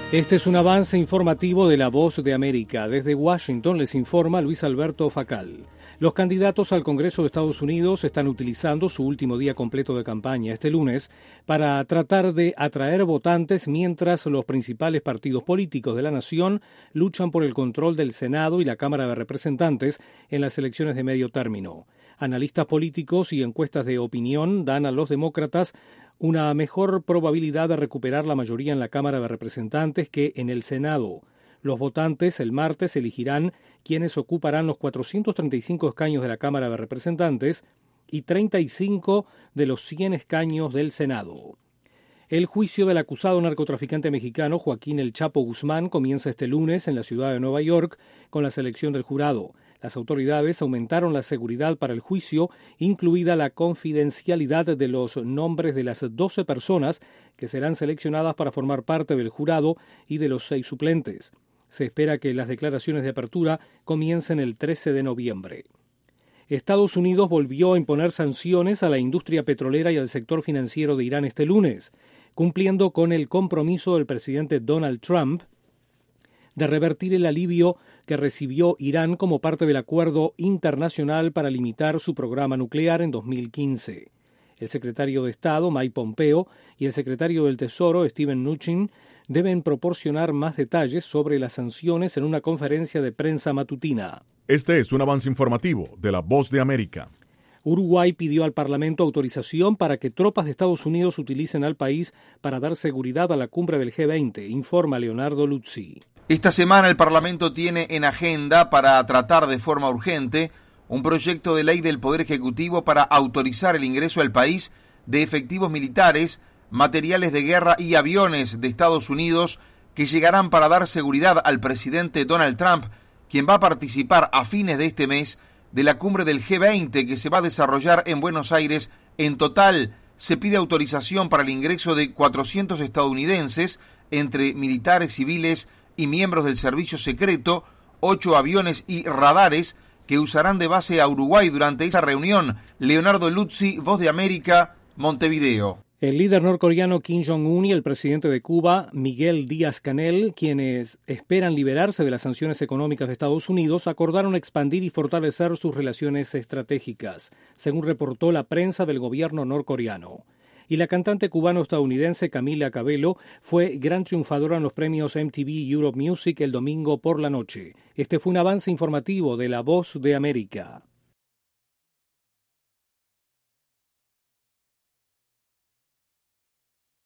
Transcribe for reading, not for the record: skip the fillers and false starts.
Este es un avance informativo de La Voz de América. Desde Washington les informa Luis Alberto Facal. Los candidatos al Congreso de Estados Unidos están utilizando su último día completo de campaña este lunes para tratar de atraer votantes mientras los principales partidos políticos de la nación luchan por el control del Senado y la Cámara de Representantes en las elecciones de medio término. Analistas políticos y encuestas de opinión dan a los demócratas una mejor probabilidad de recuperar la mayoría en la Cámara de Representantes que en el Senado. Los votantes el martes elegirán quienes ocuparán los 435 escaños de la Cámara de Representantes y 35 de los 100 escaños del Senado. El juicio del acusado narcotraficante mexicano Joaquín El Chapo Guzmán comienza este lunes en la ciudad de Nueva York con la selección del jurado. Las autoridades aumentaron la seguridad para el juicio, incluida la confidencialidad de los nombres de las 12 personas que serán seleccionadas para formar parte del jurado y de los 6 suplentes. Se espera que las declaraciones de apertura comiencen el 13 de noviembre. Estados Unidos volvió a imponer sanciones a la industria petrolera y al sector financiero de Irán este lunes, cumpliendo con el compromiso del presidente Donald Trump de revertir el alivio que recibió Irán como parte del acuerdo internacional para limitar su programa nuclear en 2015. El secretario de Estado, Mike Pompeo, y el secretario del Tesoro, Steven Mnuchin, deben proporcionar más detalles sobre las sanciones en una conferencia de prensa matutina. Este es un avance informativo de La Voz de América. Uruguay pidió al Parlamento autorización para que tropas de Estados Unidos utilicen al país para dar seguridad a la cumbre del G20, informa Leonardo Luzzi. Esta semana el Parlamento tiene en agenda para tratar de forma urgente un proyecto de ley del Poder Ejecutivo para autorizar el ingreso al país de efectivos militares, materiales de guerra y aviones de Estados Unidos que llegarán para dar seguridad al presidente Donald Trump, quien va a participar a fines de este mes de la cumbre del G20 que se va a desarrollar en Buenos Aires. En total, se pide autorización para el ingreso de 400 estadounidenses, entre militares, civiles y miembros del servicio secreto, 8 aviones y radares que usarán de base a Uruguay durante esa reunión. Leonardo Luzzi, Voz de América, Montevideo. El líder norcoreano Kim Jong-un y el presidente de Cuba, Miguel Díaz-Canel, quienes esperan liberarse de las sanciones económicas de Estados Unidos, acordaron expandir y fortalecer sus relaciones estratégicas, según reportó la prensa del gobierno norcoreano. Y la cantante cubano-estadounidense Camila Cabello fue gran triunfadora en los premios MTV Europe Music el domingo por la noche. Este fue un avance informativo de La Voz de América.